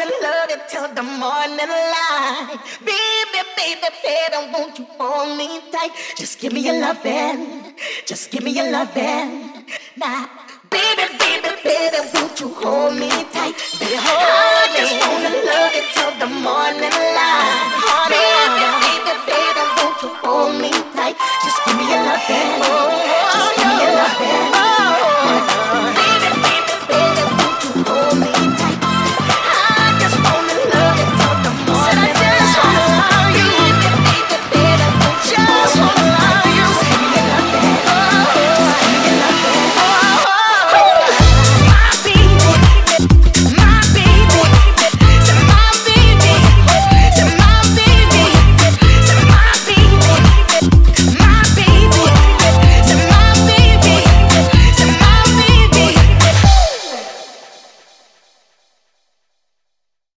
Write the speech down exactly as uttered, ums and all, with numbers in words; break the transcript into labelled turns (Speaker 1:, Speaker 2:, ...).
Speaker 1: wanna love you till the morning light. Baby, baby, baby, won't you hold me tight? Just give me your lovin', just give me your lovin'. Now, baby, baby, baby, won't you hold me tight? Baby, hold me. I just wanna